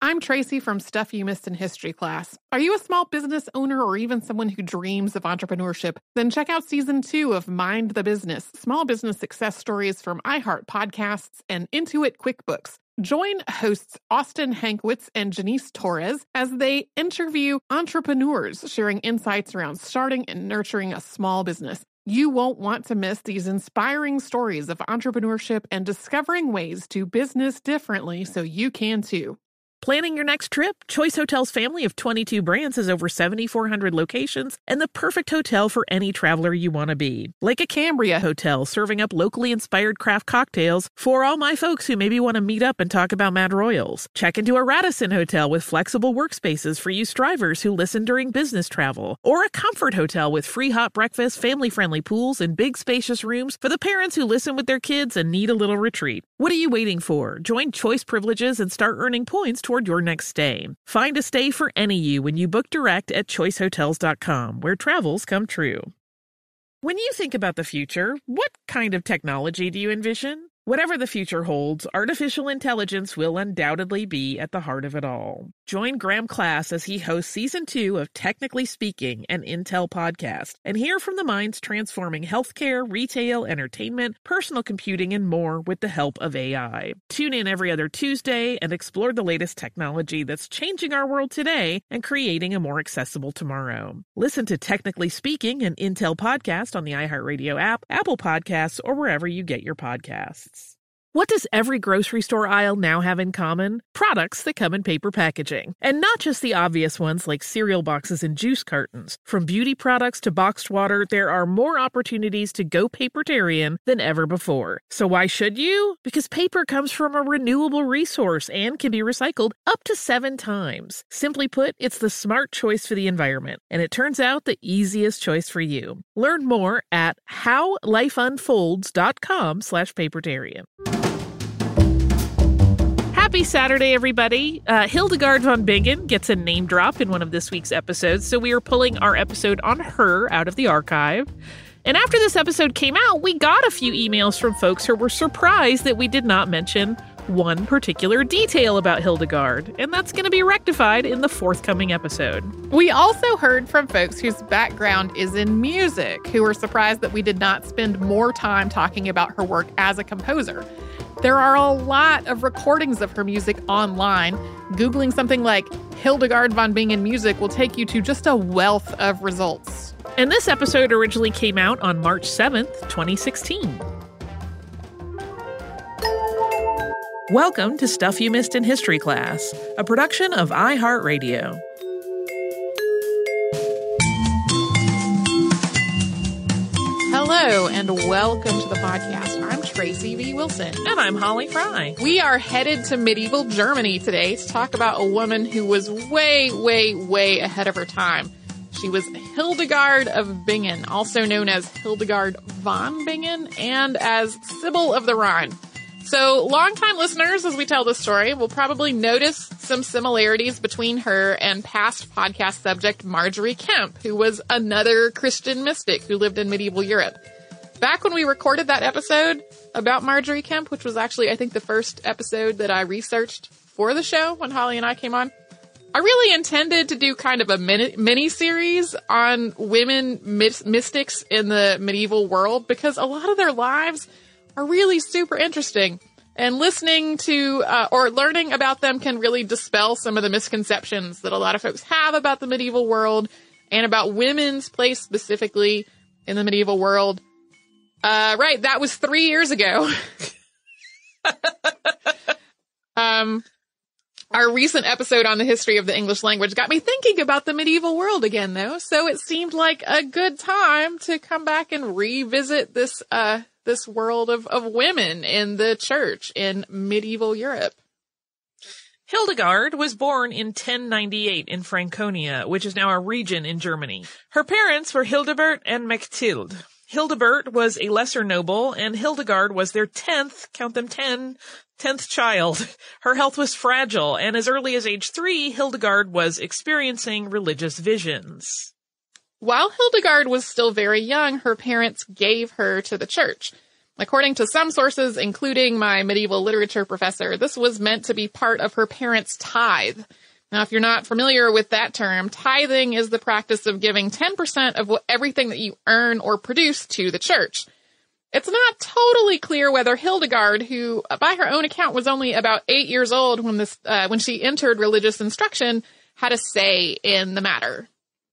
I'm Tracy from Stuff You Missed in History class. Are you a small business owner or even someone who dreams of entrepreneurship? Then check out Season 2 of Mind the Business, small business success stories from iHeart Podcasts and Intuit QuickBooks. Join hosts Austin Hankwitz and Janice Torres as they interview entrepreneurs sharing insights around starting and nurturing a small business. You won't want to miss these inspiring stories of entrepreneurship and discovering ways to business differently so you can too. Planning your next trip? Choice Hotels' family of 22 brands has over 7,400 locations and the perfect hotel for any traveler you want to be. Like a Cambria Hotel, serving up locally inspired craft cocktails for all my folks who maybe want to meet up and talk about Mad Royals. Check into a Radisson Hotel with flexible workspaces for you strivers who listen during business travel. Or a Comfort Hotel with free hot breakfast, family-friendly pools, and big spacious rooms for the parents who listen with their kids and need a little retreat. What are you waiting for? Join Choice Privileges and start earning points toward your next stay. Find a stay for any you when you book direct at choicehotels.com, where travels come true. When you think about the future, what kind of technology do you envision? Whatever the future holds, artificial intelligence will undoubtedly be at the heart of it all. Join Graham Class as he hosts Season 2 of Technically Speaking, an Intel podcast, and hear from the minds transforming healthcare, retail, entertainment, personal computing, and more with the help of AI. Tune in every other Tuesday and explore the latest technology that's changing our world today and creating a more accessible tomorrow. Listen to Technically Speaking, an Intel podcast on the iHeartRadio app, Apple Podcasts, or wherever you get your podcasts. What does every grocery store aisle now have in common? Products that come in paper packaging. And not just the obvious ones like cereal boxes and juice cartons. From beauty products to boxed water, there are more opportunities to go papertarian than ever before. So why should you? Because paper comes from a renewable resource and can be recycled up to 7 times. Simply put, it's the smart choice for the environment. And it turns out the easiest choice for you. Learn more at howlifeunfolds.com/papertarian. Happy Saturday, everybody. Hildegard von Bingen gets a name drop in one of this week's episodes, so we are pulling our episode on her out of the archive. And after this episode came out, we got a few emails from folks who were surprised that we did not mention one particular detail about Hildegard, and that's going to be rectified in the forthcoming episode. We also heard from folks whose background is in music, who were surprised that we did not spend more time talking about her work as a composer. There are a lot of recordings of her music online. Googling something like Hildegard von Bingen music will take you to just a wealth of results. And this episode originally came out on March 7th, 2016. Welcome to Stuff You Missed in History Class, a production of iHeartRadio. Hello, and welcome to the podcast. I'm Tracy V. Wilson. And I'm Holly Fry. We are headed to medieval Germany today to talk about a woman who was way, way, way ahead of her time. She was Hildegard of Bingen, also known as Hildegard von Bingen and as Sibyl of the Rhine. So, longtime listeners, as we tell this story, will probably notice some similarities between her and past podcast subject Margery Kempe, who was another Christian mystic who lived in medieval Europe. Back when we recorded that episode about Margery Kempe, which was actually, I think, the first episode that I researched for the show when Holly and I came on, I really intended to do kind of a mini-series on women mystics in the medieval world because a lot of their lives are really super interesting. And listening to or learning about them can really dispel some of the misconceptions that a lot of folks have about the medieval world and about women's place specifically in the medieval world. Right, that was 3 years ago. Our recent episode on the history of the English language got me thinking about the medieval world again, though. So it seemed like a good time to come back and revisit this world of women in the church in medieval Europe. Hildegard was born in 1098 in Franconia, which is now a region in Germany. Her parents were Hildebert and Mechthild. Hildebert was a lesser noble, and Hildegard was their 10th child. Her health was fragile, and as early as age 3, Hildegard was experiencing religious visions. While Hildegard was still very young, her parents gave her to the church. According to some sources, including my medieval literature professor, this was meant to be part of her parents' tithe. Now, if you're not familiar with that term, tithing is the practice of giving 10% of everything that you earn or produce to the church. It's not totally clear whether Hildegard, who by her own account was only about 8 years old when she entered religious instruction, had a say in the matter.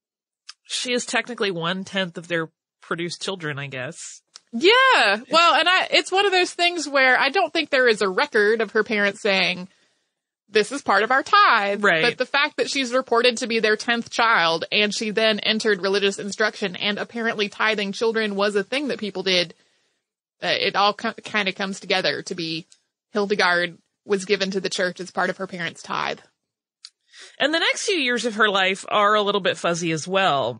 She is technically 1/10 of their produced children, I guess. Yeah, well, and it's one of those things where I don't think there is a record of her parents saying, this is part of our tithe. Right. But the fact that she's reported to be their 10th child, and she then entered religious instruction, and apparently tithing children was a thing that people did, it all kind of comes together to be Hildegard was given to the church as part of her parents' tithe. And the next few years of her life are a little bit fuzzy as well.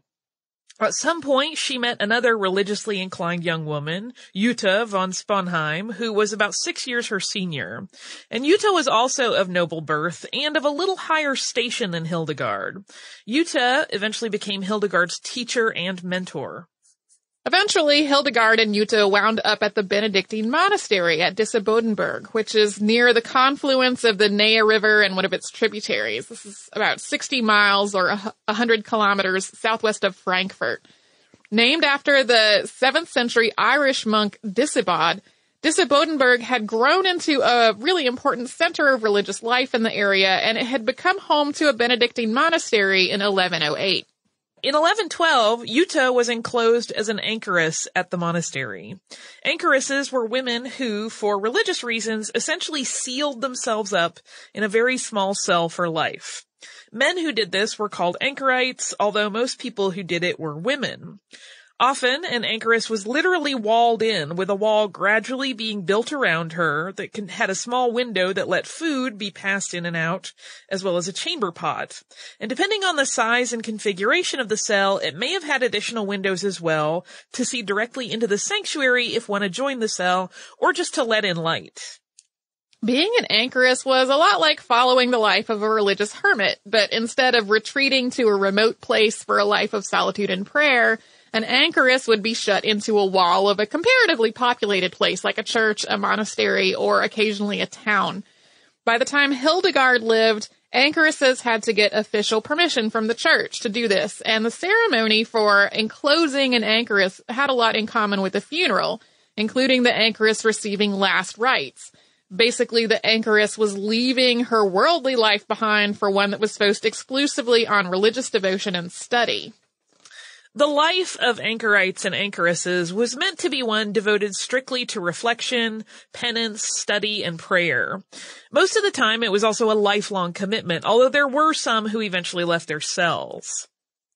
At some point, she met another religiously inclined young woman, Jutta von Sponheim, who was about 6 years her senior. And Jutta was also of noble birth and of a little higher station than Hildegard. Jutta eventually became Hildegard's teacher and mentor. Eventually, Hildegard and Jutta wound up at the Benedictine monastery at Dissebodenberg, which is near the confluence of the Nea River and one of its tributaries. This is about 60 miles or 100 kilometers southwest of Frankfurt. Named after the 7th century Irish monk Dissebod, Dissebodenberg had grown into a really important center of religious life in the area, and it had become home to a Benedictine monastery in 1108. In 1112, Jutta was enclosed as an anchoress at the monastery. Anchoresses were women who, for religious reasons, essentially sealed themselves up in a very small cell for life. Men who did this were called anchorites, although most people who did it were women. Often, an anchoress was literally walled in, with a wall gradually being built around her that had a small window that let food be passed in and out, as well as a chamber pot. And depending on the size and configuration of the cell, it may have had additional windows as well, to see directly into the sanctuary if one had joined the cell, or just to let in light. Being an anchoress was a lot like following the life of a religious hermit, but instead of retreating to a remote place for a life of solitude and prayer, an anchoress would be shut into a wall of a comparatively populated place like a church, a monastery, or occasionally a town. By the time Hildegard lived, anchoresses had to get official permission from the church to do this, and the ceremony for enclosing an anchoress had a lot in common with a funeral, including the anchoress receiving last rites. Basically, the anchoress was leaving her worldly life behind for one that was focused exclusively on religious devotion and study. The life of anchorites and anchoresses was meant to be one devoted strictly to reflection, penance, study, and prayer. Most of the time, it was also a lifelong commitment, although there were some who eventually left their cells.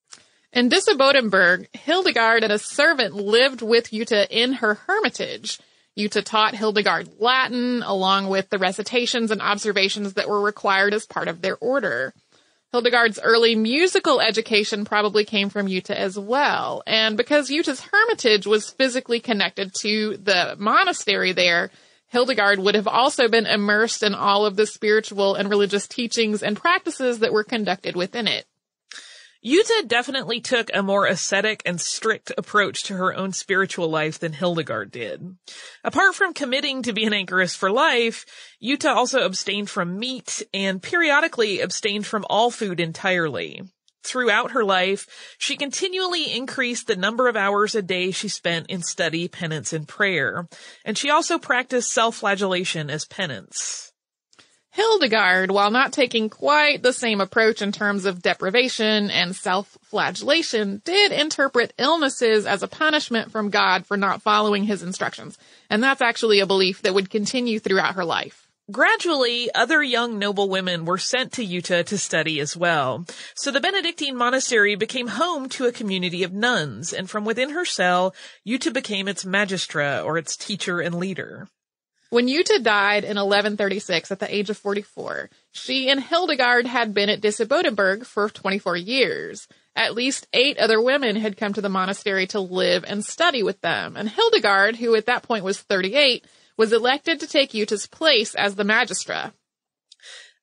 In Dissebodenberg, Hildegard and a servant lived with Jutta in her hermitage. Jutta taught Hildegard Latin, along with the recitations and observations that were required as part of their order. Hildegard's early musical education probably came from Jutta as well, and because Jutta's hermitage was physically connected to the monastery there, Hildegard would have also been immersed in all of the spiritual and religious teachings and practices that were conducted within it. Jutta definitely took a more ascetic and strict approach to her own spiritual life than Hildegard did. Apart from committing to be an anchoress for life, Jutta also abstained from meat and periodically abstained from all food entirely. Throughout her life, she continually increased the number of hours a day she spent in study, penance, and prayer, and she also practiced self-flagellation as penance. Hildegard, while not taking quite the same approach in terms of deprivation and self-flagellation, did interpret illnesses as a punishment from God for not following his instructions. And that's actually a belief that would continue throughout her life. Gradually, other young noble women were sent to Jutta to study as well. So the Benedictine monastery became home to a community of nuns, and from within her cell, Jutta became its magistra, or its teacher and leader. When Jutta died in 1136 at the age of 44, she and Hildegard had been at Dissebodenberg for 24 years. At least 8 other women had come to the monastery to live and study with them, and Hildegard, who at that point was 38, was elected to take Jutta's place as the magistra.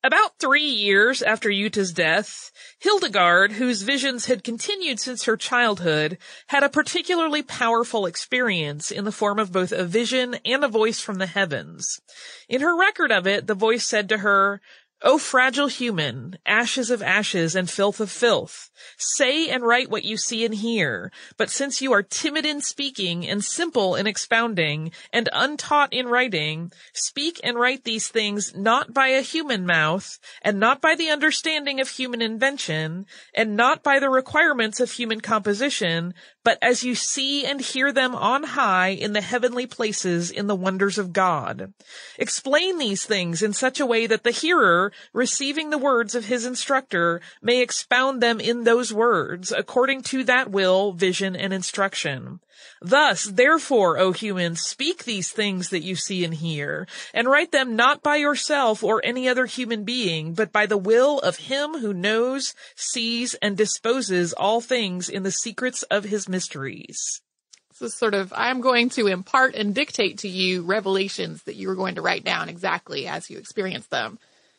About 3 years after Juta's death, Hildegard, whose visions had continued since her childhood, had a particularly powerful experience in the form of both a vision and a voice from the heavens. In her record of it, the voice said to her, "O fragile human, ashes of ashes and filth of filth, say and write what you see and hear, but since you are timid in speaking and simple in expounding and untaught in writing, speak and write these things not by a human mouth, and not by the understanding of human invention, and not by the requirements of human composition, but as you see and hear them on high in the heavenly places in the wonders of God. Explain these things in such a way that the hearer, receiving the words of his instructor, may expound them in those words, according to that will, vision, and instruction. Thus, therefore, O humans, speak these things that you see and hear, and write them not by yourself or any other human being, but by the will of him who knows, sees, and disposes all things in the secrets of his mysteries." This is sort of, I'm going to impart and dictate to you revelations that you are going to write down exactly as you experience them.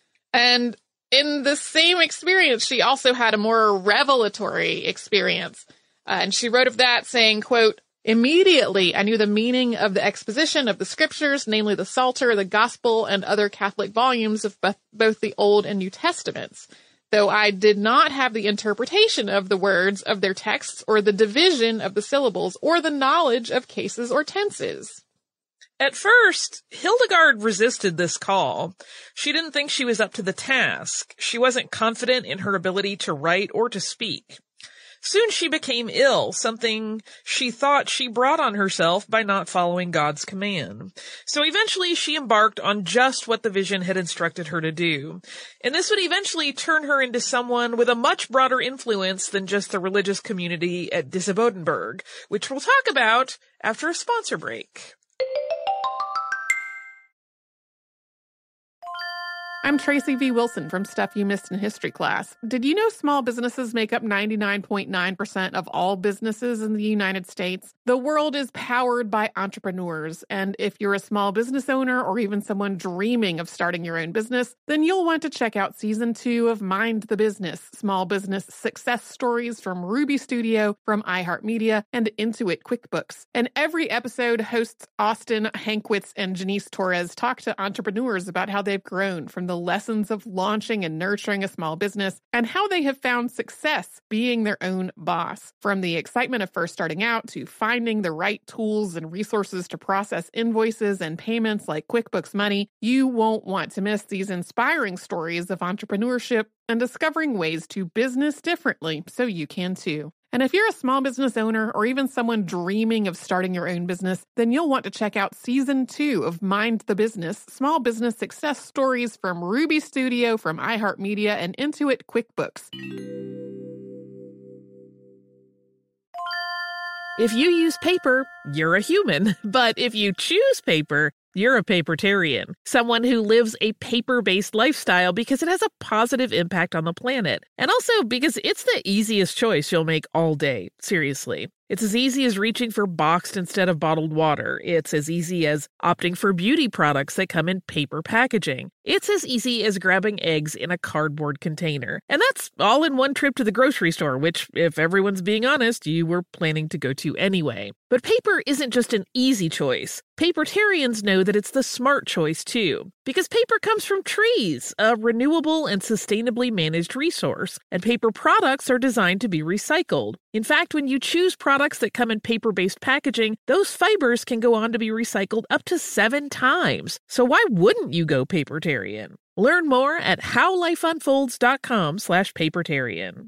And in the same experience, she also had a more revelatory experience. And she wrote of that saying, quote, "Immediately I knew the meaning of the exposition of the scriptures, namely the Psalter, the Gospel, and other Catholic volumes of both the Old and New Testaments, though I did not have the interpretation of the words of their texts or the division of the syllables or the knowledge of cases or tenses." At first, Hildegard resisted this call. She didn't think she was up to the task. She wasn't confident in her ability to write or to speak. Soon she became ill, something she thought she brought on herself by not following God's command. So eventually she embarked on just what the vision had instructed her to do. And this would eventually turn her into someone with a much broader influence than just the religious community at Disibodenberg, which we'll talk about after a sponsor break. I'm Tracy V. Wilson from Stuff You Missed in History class. Did you know small businesses make up 99.9% of all businesses in the United States? The world is powered by entrepreneurs, and if you're a small business owner or even someone dreaming of starting your own business, then you'll want to check out Season 2 of Mind the Business, Small Business Success Stories from Ruby Studio, from iHeartMedia, and Intuit QuickBooks. And every episode, hosts Austin Hankwitz and Janice Torres talk to entrepreneurs about how they've grown from the lessons of launching and nurturing a small business and how they have found success being their own boss. From the excitement of first starting out to finding the right tools and resources to process invoices and payments like QuickBooks Money, you won't want to miss these inspiring stories of entrepreneurship and discovering ways to business differently so you can too. And if you're a small business owner or even someone dreaming of starting your own business, then you'll want to check out Season 2 of Mind the Business, Small Business Success Stories from Ruby Studio, from iHeartMedia, and Intuit QuickBooks. If you use paper, you're a human. But if you choose paper, you're a papertarian, someone who lives a paper-based lifestyle because it has a positive impact on the planet. And also because it's the easiest choice you'll make all day, seriously. It's as easy as reaching for boxed instead of bottled water. It's as easy as opting for beauty products that come in paper packaging. It's as easy as grabbing eggs in a cardboard container. And that's all in one trip to the grocery store, which, if everyone's being honest, you were planning to go to anyway. But paper isn't just an easy choice. Papertarians know that it's the smart choice, too. Because paper comes from trees, a renewable and sustainably managed resource. And paper products are designed to be recycled. In fact, when you choose products that come in paper-based packaging, those fibers can go on to be recycled up to 7 times. So why wouldn't you go papertarian? Learn more at howlifeunfolds.com/papertarian.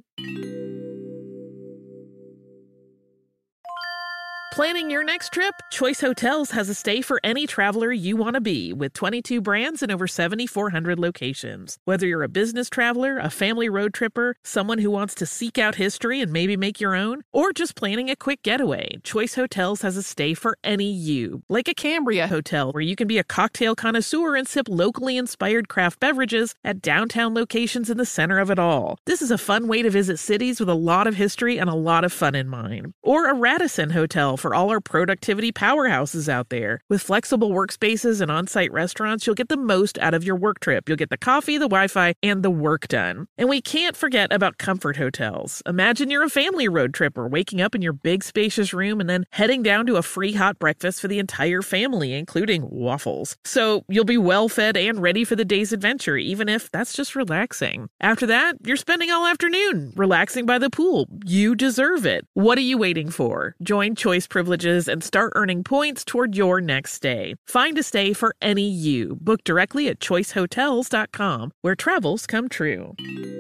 Planning your next trip? Choice Hotels has a stay for any traveler you want to be, with 22 brands and over 7,400 locations. Whether you're a business traveler, a family road tripper, someone who wants to seek out history and maybe make your own, or just planning a quick getaway, Choice Hotels has a stay for any you. Like a Cambria Hotel, where you can be a cocktail connoisseur and sip locally inspired craft beverages at downtown locations in the center of it all. This is a fun way to visit cities with a lot of history and a lot of fun in mind. Or a Radisson Hotel for for all our productivity powerhouses out there. With flexible workspaces and on-site restaurants, you'll get the most out of your work trip. You'll get the coffee, the Wi-Fi, and the work done. And we can't forget about comfort hotels. Imagine you're a family road tripper waking up in your big spacious room and then heading down to a free hot breakfast for the entire family, including waffles. So you'll be well fed and ready for the day's adventure, even if that's just relaxing. After that, you're spending all afternoon relaxing by the pool. You deserve it. What are you waiting for? Join Choice Privileges and start earning points toward your next stay. Find a stay for any you. Book directly at choicehotels.com, where travels come true.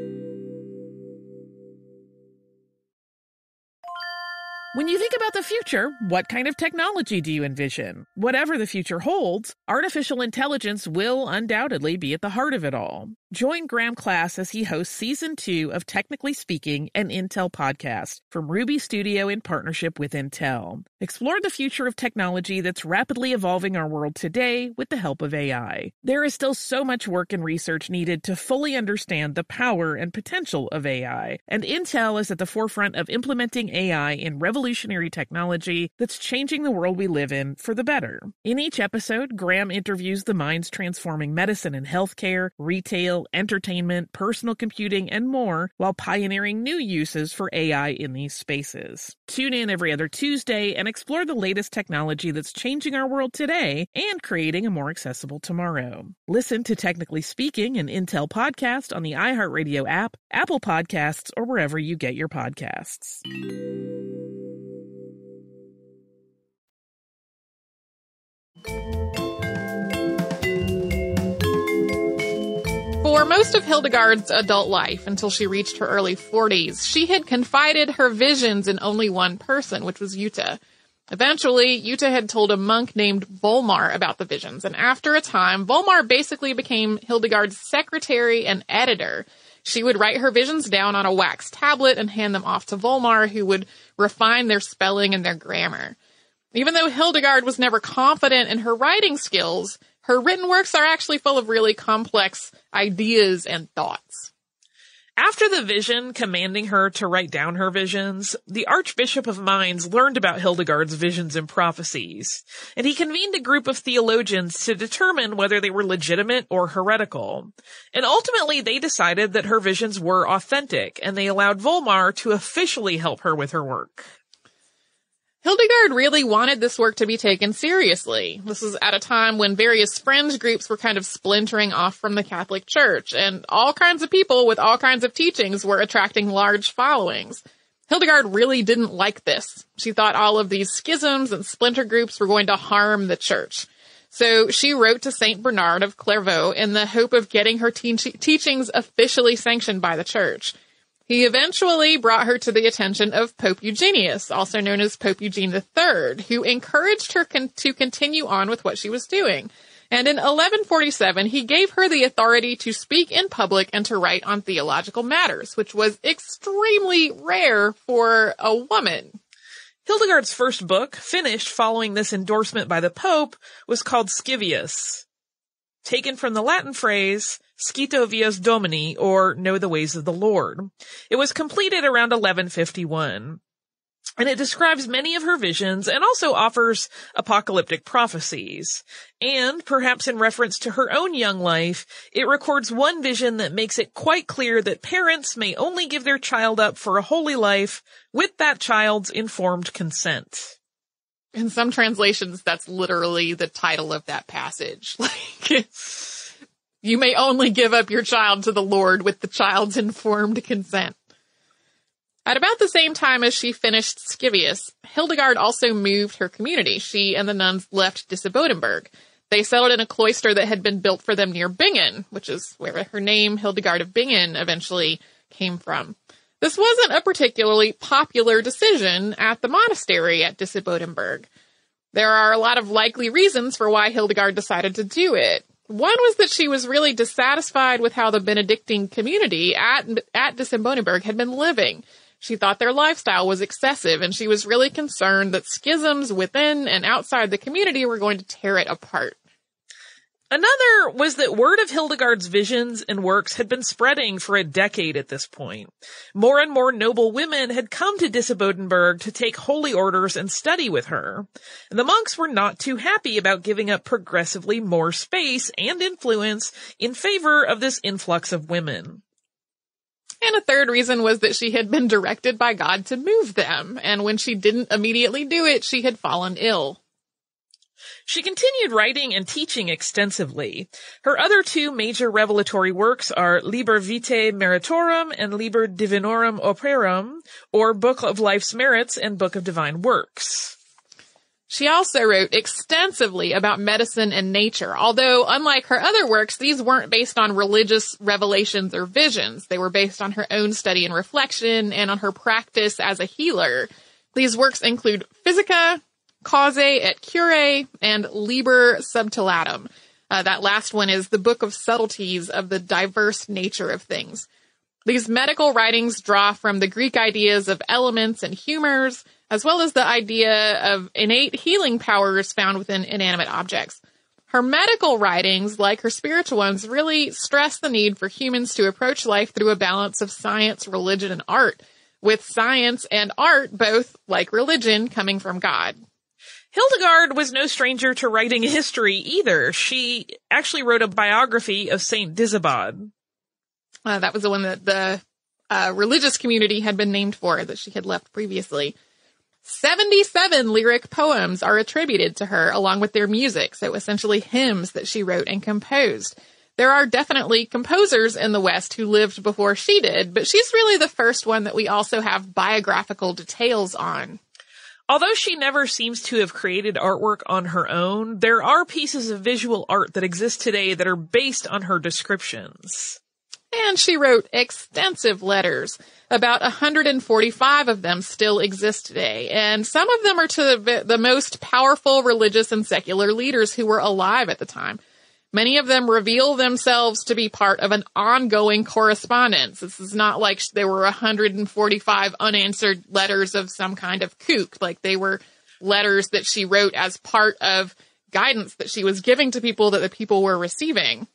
When you think about the future, what kind of technology do you envision? Whatever the future holds, artificial intelligence will undoubtedly be at the heart of it all. Join Graham Class as he hosts Season 2 of Technically Speaking, an Intel podcast from Ruby Studio in partnership with Intel. Explore the future of technology that's rapidly evolving our world today with the help of AI. There is still so much work and research needed to fully understand the power and potential of AI, and Intel is at the forefront of implementing AI in revolutionary technology that's changing the world we live in for the better. In each episode, Graham interviews the minds transforming medicine and healthcare, retail, entertainment, personal computing, and more, while pioneering new uses for AI in these spaces. Tune in every other Tuesday and explore the latest technology that's changing our world today and creating a more accessible tomorrow. Listen to Technically Speaking, an Intel podcast on the iHeartRadio app, Apple Podcasts, or wherever you get your podcasts. For most of Hildegard's adult life, until she reached her early 40s, she had confided her visions in only one person, which was Jutta. Eventually, Jutta had told a monk named Volmar about the visions, and after a time, Volmar basically became Hildegard's secretary and editor. She would write her visions down on a wax tablet and hand them off to Volmar, who would refine their spelling and their grammar. Even though Hildegard was never confident in her writing skills, her written works are actually full of really complex ideas and thoughts. After the vision commanding her to write down her visions, the Archbishop of Mainz learned about Hildegard's visions and prophecies, and he convened a group of theologians to determine whether they were legitimate or heretical. And ultimately, they decided that her visions were authentic, and they allowed Volmar to officially help her with her work. Hildegard really wanted this work to be taken seriously. This was at a time when various fringe groups were kind of splintering off from the Catholic Church, and all kinds of people with all kinds of teachings were attracting large followings. Hildegard really didn't like this. She thought all of these schisms and splinter groups were going to harm the church. So she wrote to Saint Bernard of Clairvaux in the hope of getting her teachings officially sanctioned by the church. He eventually brought her to the attention of Pope Eugenius, also known as Pope Eugene III, who encouraged her to continue on with what she was doing. And in 1147, he gave her the authority to speak in public and to write on theological matters, which was extremely rare for a woman. Hildegard's first book, finished following this endorsement by the Pope, was called Scivias, taken from the Latin phrase Scito vias Domini, or Know the Ways of the Lord. It was completed around 1151. And it describes many of her visions and also offers apocalyptic prophecies. And, perhaps in reference to her own young life, it records one vision that makes it quite clear that parents may only give their child up for a holy life with that child's informed consent. In some translations, that's literally the title of that passage. You may only give up your child to the Lord with the child's informed consent. At about the same time as she finished Scivias, Hildegard also moved her community. She and the nuns left Disibodenberg. They settled in a cloister that had been built for them near Bingen, which is where her name, Hildegard of Bingen, eventually came from. This wasn't a particularly popular decision at the monastery at Disibodenberg. There are a lot of likely reasons for why Hildegard decided to do it. One was that she was really dissatisfied with how the Benedictine community at Disibodenberg had been living. She thought their lifestyle was excessive, and she was really concerned that schisms within and outside the community were going to tear it apart. Another was that word of Hildegard's visions and works had been spreading for a decade at this point. More and more noble women had come to Disibodenberg to take holy orders and study with her. And the monks were not too happy about giving up progressively more space and influence in favor of this influx of women. And a third reason was that she had been directed by God to move them, and when she didn't immediately do it, she had fallen ill. She continued writing and teaching extensively. Her other two major revelatory works are Liber Vitae Meritorum and Liber Divinorum Operum, or Book of Life's Merits and Book of Divine Works. She also wrote extensively about medicine and nature, although unlike her other works, these weren't based on religious revelations or visions. They were based on her own study and reflection and on her practice as a healer. These works include Physica, Causae et Curae, and Liber Subtilatum. That last one is the Book of Subtleties of the Diverse Nature of Things. These medical writings draw from the Greek ideas of elements and humors, as well as the idea of innate healing powers found within inanimate objects. Her medical writings, like her spiritual ones, really stress the need for humans to approach life through a balance of science, religion, and art, with science and art both, like religion, coming from God. Hildegard was no stranger to writing history either. She actually wrote a biography of Saint Disibod. That was the one that the religious community had been named for, that she had left previously. 77 lyric poems are attributed to her, along with their music, so essentially hymns that she wrote and composed. There are definitely composers in the West who lived before she did, but she's really the first one that we also have biographical details on. Although she never seems to have created artwork on her own, there are pieces of visual art that exist today that are based on her descriptions. And she wrote extensive letters. About 145 of them still exist today, and some of them are to the most powerful religious and secular leaders who were alive at the time. Many of them reveal themselves to be part of an ongoing correspondence. This is not like there were 145 unanswered letters of some kind of kook. Like, they were letters that she wrote as part of guidance that she was giving to people that the people were receiving.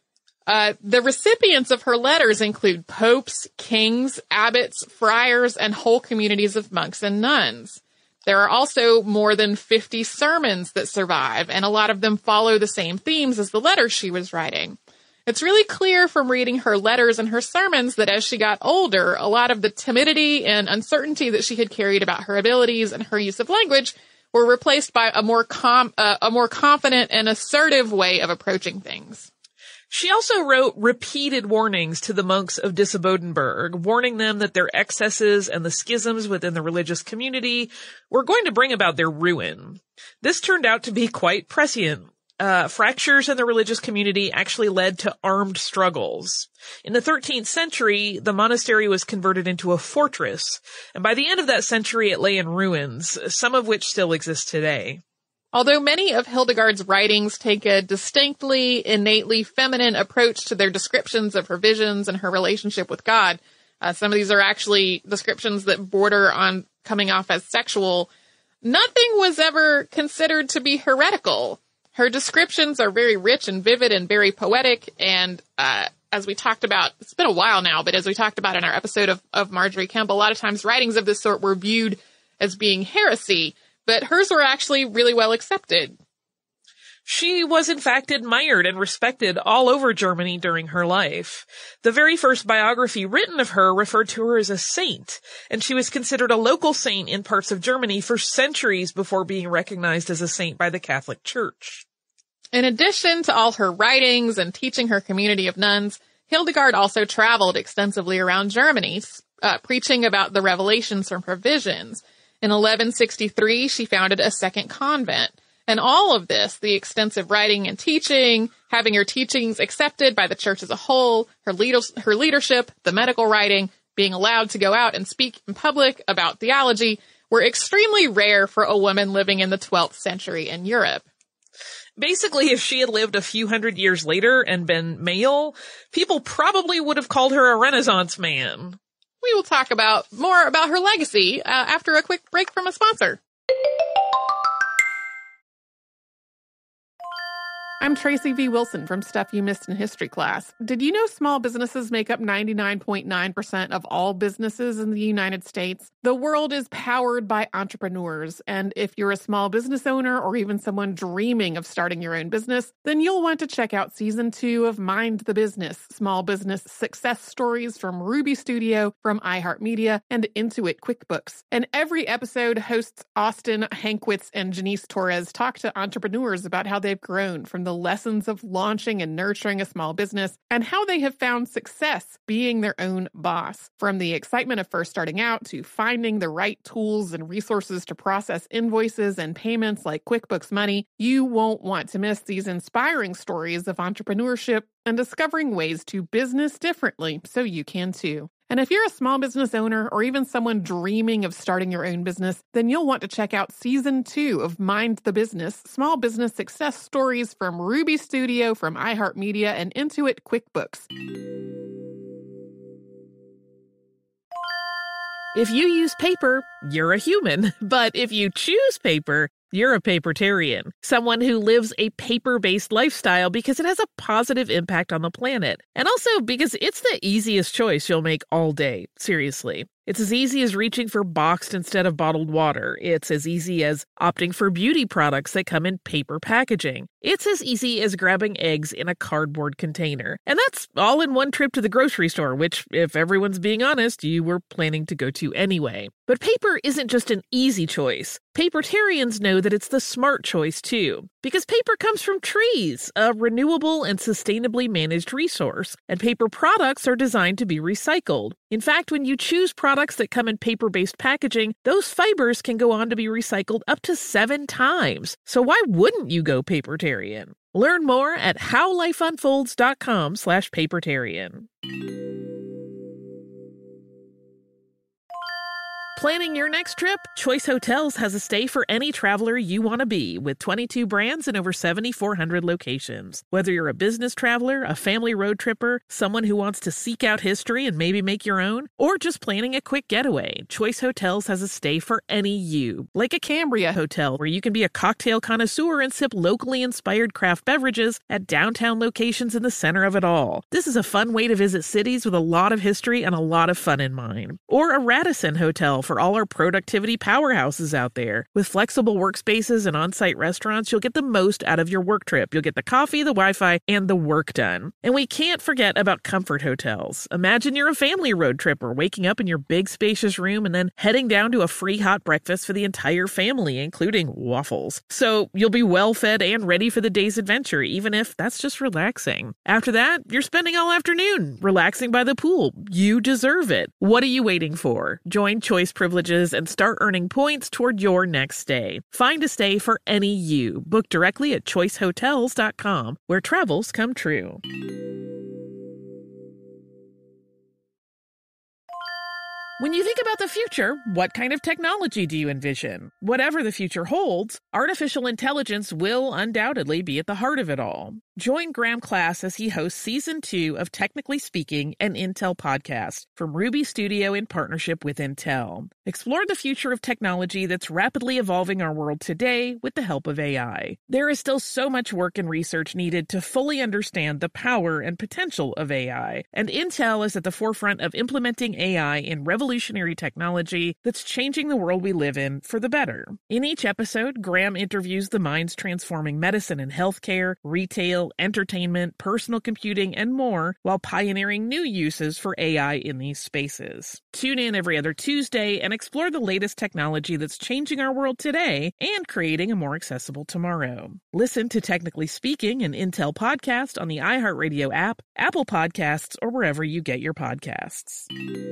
The recipients of her letters include popes, kings, abbots, friars, and whole communities of monks and nuns. There are also more than 50 sermons that survive, and a lot of them follow the same themes as the letters she was writing. It's really clear from reading her letters and her sermons that as she got older, a lot of the timidity and uncertainty that she had carried about her abilities and her use of language were replaced by a more confident and assertive way of approaching things. She also wrote repeated warnings to the monks of Disibodenberg, warning them that their excesses and the schisms within the religious community were going to bring about their ruin. This turned out to be quite prescient. Fractures in the religious community actually led to armed struggles. In the 13th century, the monastery was converted into a fortress, and by the end of that century it lay in ruins, some of which still exist today. Although many of Hildegard's writings take a distinctly, innately feminine approach to their descriptions of her visions and her relationship with God, some of these are actually descriptions that border on coming off as sexual, nothing was ever considered to be heretical. Her descriptions are very rich and vivid and very poetic, and as we talked about, it's been a while now, but as we talked about in our episode of Marjorie Kemp, a lot of times writings of this sort were viewed as being heresy, but hers were actually really well accepted. She was in fact admired and respected all over Germany during her life. The very first biography written of her referred to her as a saint, and she was considered a local saint in parts of Germany for centuries before being recognized as a saint by the Catholic Church. In addition to all her writings and teaching her community of nuns, Hildegard also traveled extensively around Germany, preaching about the revelations from her visions. In 1163, she founded a second convent. And all of this, the extensive writing and teaching, having her teachings accepted by the church as a whole, her leadership, the medical writing, being allowed to go out and speak in public about theology, were extremely rare for a woman living in the 12th century in Europe. Basically, if she had lived a few hundred years later and been male, people probably would have called her a Renaissance man. We will talk more about her legacy after a quick break from a sponsor. I'm Tracy V. Wilson from Stuff You Missed in History class. Did you know small businesses make up 99.9% of all businesses in the United States? The world is powered by entrepreneurs, and if you're a small business owner or even someone dreaming of starting your own business, then you'll want to check out Season 2 of Mind the Business, small business success stories from Ruby Studio, from iHeartMedia, and Intuit QuickBooks. And every episode, hosts Austin Hankwitz and Janice Torres talk to entrepreneurs about how they've grown from the lessons of launching and nurturing a small business and how they have found success being their own boss. From the excitement of first starting out to finding the right tools and resources to process invoices and payments like QuickBooks Money, you won't want to miss these inspiring stories of entrepreneurship and discovering ways to business differently so you can too. And if you're a small business owner or even someone dreaming of starting your own business, then you'll want to check out Season 2 of Mind the Business, small business success stories from Ruby Studio, from iHeartMedia, and Intuit QuickBooks. If you use paper, you're a human. But if you choose paper, you're a papertarian, someone who lives a paper-based lifestyle because it has a positive impact on the planet. And also because it's the easiest choice you'll make all day. Seriously. It's as easy as reaching for boxed instead of bottled water. It's as easy as opting for beauty products that come in paper packaging. It's as easy as grabbing eggs in a cardboard container. And that's all in one trip to the grocery store, which, if everyone's being honest, you were planning to go to anyway. But paper isn't just an easy choice. Papertarians know that it's the smart choice, too. Because paper comes from trees, a renewable and sustainably managed resource. And paper products are designed to be recycled. In fact, when you choose products that come in paper-based packaging, those fibers can go on to be recycled up to 7 times. So why wouldn't you go papertarian? Learn more at howlifeunfolds.com/papertarian. Planning your next trip? Choice Hotels has a stay for any traveler you want to be, with 22 brands and over 7,400 locations. Whether you're a business traveler, a family road tripper, someone who wants to seek out history and maybe make your own, or just planning a quick getaway, Choice Hotels has a stay for any you. Like a Cambria Hotel, where you can be a cocktail connoisseur and sip locally inspired craft beverages at downtown locations in the center of it all. This is a fun way to visit cities with a lot of history and a lot of fun in mind. Or a Radisson Hotel for all our productivity powerhouses out there. With flexible workspaces and on-site restaurants, you'll get the most out of your work trip. You'll get the coffee, the Wi-Fi, and the work done. And we can't forget about Comfort Hotels. Imagine you're a family road tripper, waking up in your big spacious room and then heading down to a free hot breakfast for the entire family, including waffles. So you'll be well fed and ready for the day's adventure, even if that's just relaxing. After that, you're spending all afternoon relaxing by the pool. You deserve it. What are you waiting for? Join Choice Privileges and start earning points toward your next stay. Find a stay for any you. Book directly at choicehotels.com, where travels come true. When you think about the future, what kind of technology do you envision? Whatever the future holds, artificial intelligence will undoubtedly be at the heart of it all. Join Graham Class as he hosts Season 2 of Technically Speaking, an Intel podcast from Ruby Studio in partnership with Intel. Explore the future of technology that's rapidly evolving our world today with the help of AI. There is still so much work and research needed to fully understand the power and potential of AI, and Intel is at the forefront of implementing AI in revolutionary technology that's changing the world we live in for the better. In each episode, Graham interviews the minds transforming medicine and healthcare, retail, entertainment, personal computing, and more, while pioneering new uses for AI in these spaces. Tune in every other Tuesday and explore the latest technology that's changing our world today and creating a more accessible tomorrow. Listen to Technically Speaking, an Intel podcast on the iHeartRadio app, Apple Podcasts, or wherever you get your podcasts.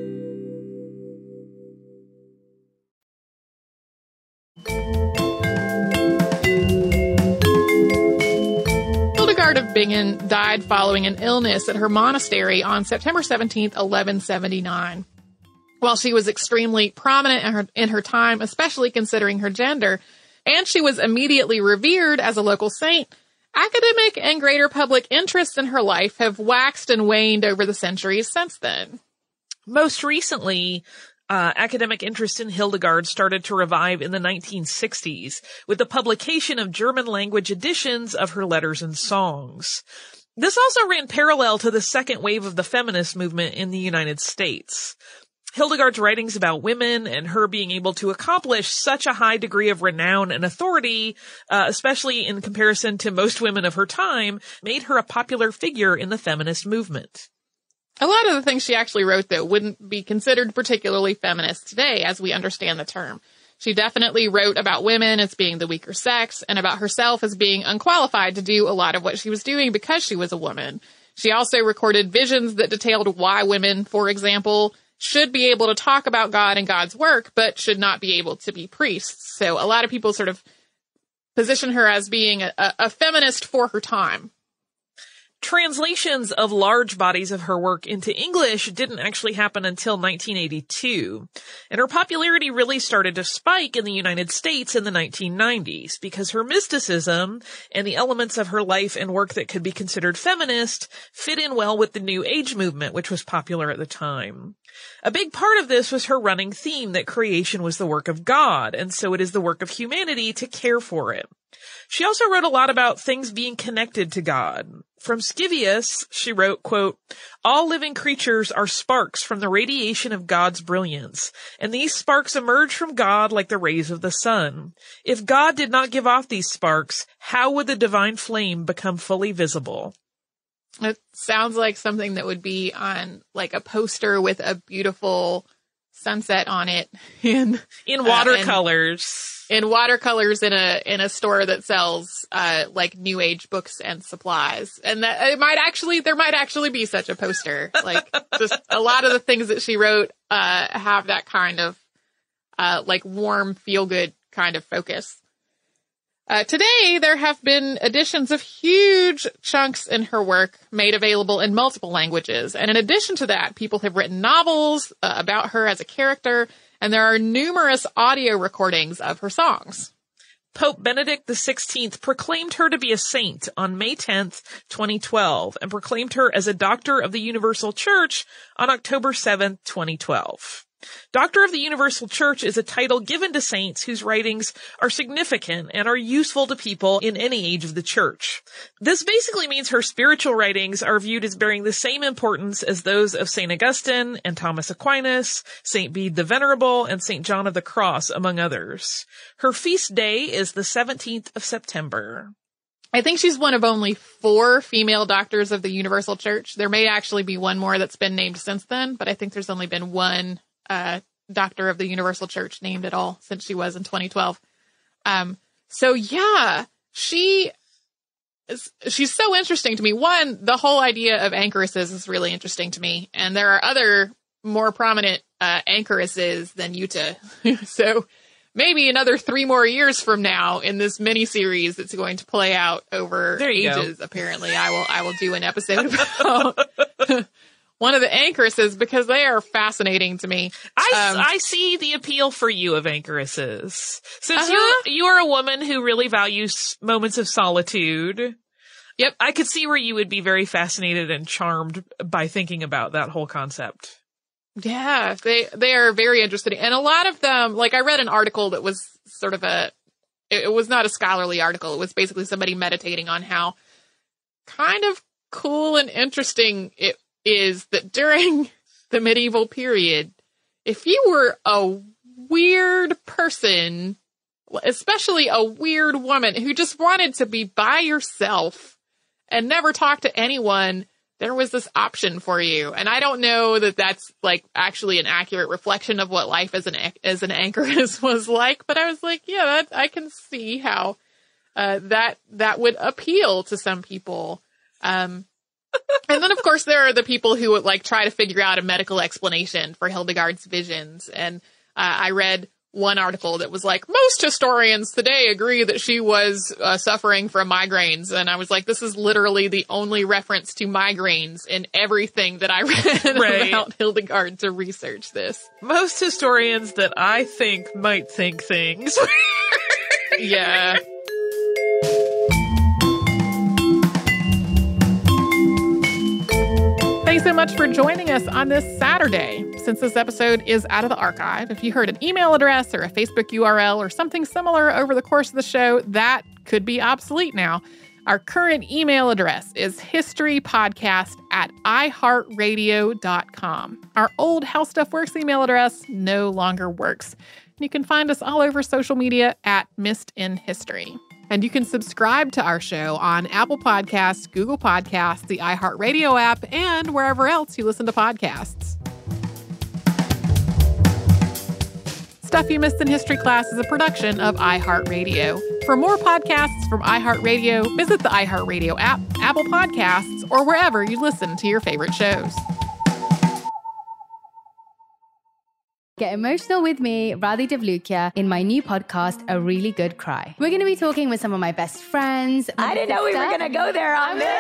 Hildegard of Bingen died following an illness at her monastery on September 17th, 1179. While she was extremely prominent in her time, especially considering her gender, and she was immediately revered as a local saint, academic and greater public interests in her life have waxed and waned over the centuries since then. Most recently, Academic interest in Hildegard started to revive in the 1960s with the publication of German-language editions of her letters and songs. This also ran parallel to the second wave of the feminist movement in the United States. Hildegard's writings about women and her being able to accomplish such a high degree of renown and authority, especially in comparison to most women of her time, made her a popular figure in the feminist movement. A lot of the things she actually wrote, though, wouldn't be considered particularly feminist today as we understand the term. She definitely wrote about women as being the weaker sex and about herself as being unqualified to do a lot of what she was doing because she was a woman. She also recorded visions that detailed why women, for example, should be able to talk about God and God's work, but should not be able to be priests. So a lot of people sort of position her as being a feminist for her time. Translations of large bodies of her work into English didn't actually happen until 1982, and her popularity really started to spike in the United States in the 1990s because her mysticism and the elements of her life and work that could be considered feminist fit in well with the New Age movement, which was popular at the time. A big part of this was her running theme that creation was the work of God, and so it is the work of humanity to care for it. She also wrote a lot about things being connected to God. From Scivias, she wrote, quote, "All living creatures are sparks from the radiation of God's brilliance, and these sparks emerge from God like the rays of the sun. If God did not give off these sparks, how would the divine flame become fully visible?" It sounds like something that would be on like a poster with a beautiful sunset on it in watercolors. In watercolors in a store that sells like New Age books and supplies. And that there might actually be such a poster. Like just a lot of the things that she wrote have that kind of like warm, feel good kind of focus. Today, there have been editions of huge chunks in her work made available in multiple languages. And in addition to that, people have written novels about her as a character, and there are numerous audio recordings of her songs. Pope Benedict XVI proclaimed her to be a saint on May 10th, 2012, and proclaimed her as a Doctor of the Universal Church on October 7th, 2012. Doctor of the Universal Church is a title given to saints whose writings are significant and are useful to people in any age of the church. This basically means her spiritual writings are viewed as bearing the same importance as those of St. Augustine and Thomas Aquinas, St. Bede the Venerable, and St. John of the Cross, among others. Her feast day is the 17th of September. I think she's one of only 4 female doctors of the Universal Church. There may actually be one more that's been named since then, but I think there's only been one Doctor of the Universal Church named at all since she was in 2012. So yeah, she's so interesting to me. One, the whole idea of anchoresses is really interesting to me. And there are other more prominent, anchoresses than Jutta. So maybe another 3 more years from now in this mini-series that's going to play out over ages, apparently, I will do an episode about one of the anchoresses because they are fascinating to me. I see the appeal for you of anchoresses. Since you are a woman who really values moments of solitude. Yep. I could see where you would be very fascinated and charmed by thinking about that whole concept. Yeah, they are very interesting. And a lot of them, like I read an article that was sort of it was not a scholarly article. It was basically somebody meditating on how kind of cool and interesting it is that during the medieval period, if you were a weird person, especially a weird woman who just wanted to be by yourself and never talk to anyone, there was this option for you. And I don't know that that's like actually an accurate reflection of what life as an anchoress was like, but I was like, yeah, I can see how that would appeal to some people. And then, of course, there are the people who would like try to figure out a medical explanation for Hildegard's visions. And I read one article that was like, most historians today agree that she was suffering from migraines. And I was like, this is literally the only reference to migraines in everything that I read about Hildegard to research this. Most historians that I think might think things. Yeah. Thanks so much for joining us on this Saturday. Since this episode is out of the archive, if you heard an email address or a Facebook URL or something similar over the course of the show, that could be obsolete now. Our current email address is historypodcast@iheartradio.com. Our old How Stuff Works email address no longer works. You can find us all over social media at Missed in History. And you can subscribe to our show on Apple Podcasts, Google Podcasts, the iHeartRadio app, and wherever else you listen to podcasts. Stuff You Missed in History Class is a production of iHeartRadio. For more podcasts from iHeartRadio, visit the iHeartRadio app, Apple Podcasts, or wherever you listen to your favorite shows. Get emotional with me, Radhi Devlukia, in my new podcast, A Really Good Cry. We're going to be talking with some of my best friends. I didn't know we were going to go there on this.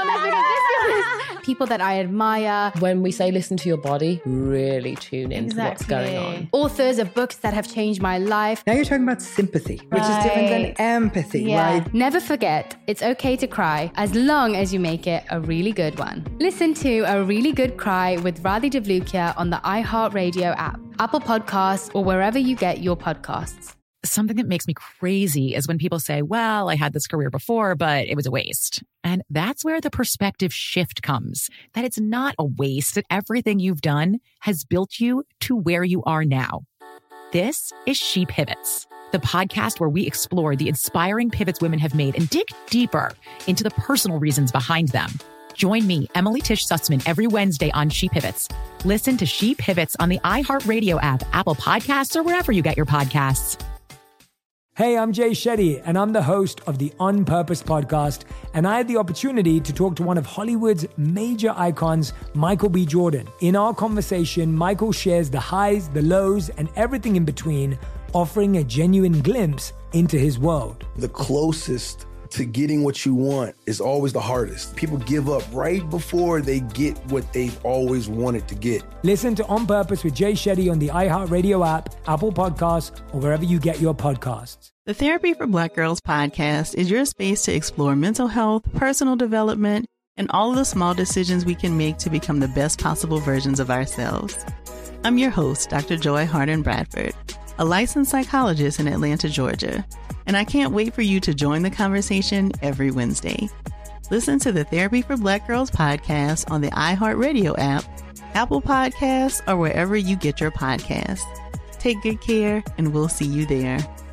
People that I admire. When we say listen to your body, really tune into what's going on. Authors of books that have changed my life. Now you're talking about sympathy, which is different than empathy, right? Never forget, it's okay to cry as long as you make it a really good one. Listen to A Really Good Cry with Radhi Devlukia on the iHeartRadio app, Apple Podcasts, or wherever you get your podcasts. Something that makes me crazy is when people say, well, I had this career before, but it was a waste. And that's where the perspective shift comes, that it's not a waste, that everything you've done has built you to where you are now. This is She Pivots, the podcast where we explore the inspiring pivots women have made and dig deeper into the personal reasons behind them. Join me, Emily Tish Sussman, every Wednesday on She Pivots. Listen to She Pivots on the iHeartRadio app, Apple Podcasts, or wherever you get your podcasts. Hey, I'm Jay Shetty, and I'm the host of the On Purpose podcast, and I had the opportunity to talk to one of Hollywood's major icons, Michael B. Jordan. In our conversation, Michael shares the highs, the lows, and everything in between, offering a genuine glimpse into his world. The closest to getting what you want is always the hardest. People give up right before they get what they've always wanted to get. Listen to On Purpose with Jay Shetty on the iHeartRadio app, Apple Podcasts, or wherever you get your podcasts. The Therapy for Black Girls podcast is your space to explore mental health, personal development, and all of the small decisions we can make to become the best possible versions of ourselves. I'm your host, Dr. Joy Harden Bradford, a licensed psychologist in Atlanta, Georgia, and I can't wait for you to join the conversation every Wednesday. Listen to the Therapy for Black Girls podcast on the iHeartRadio app, Apple Podcasts, or wherever you get your podcasts. Take good care, and we'll see you there.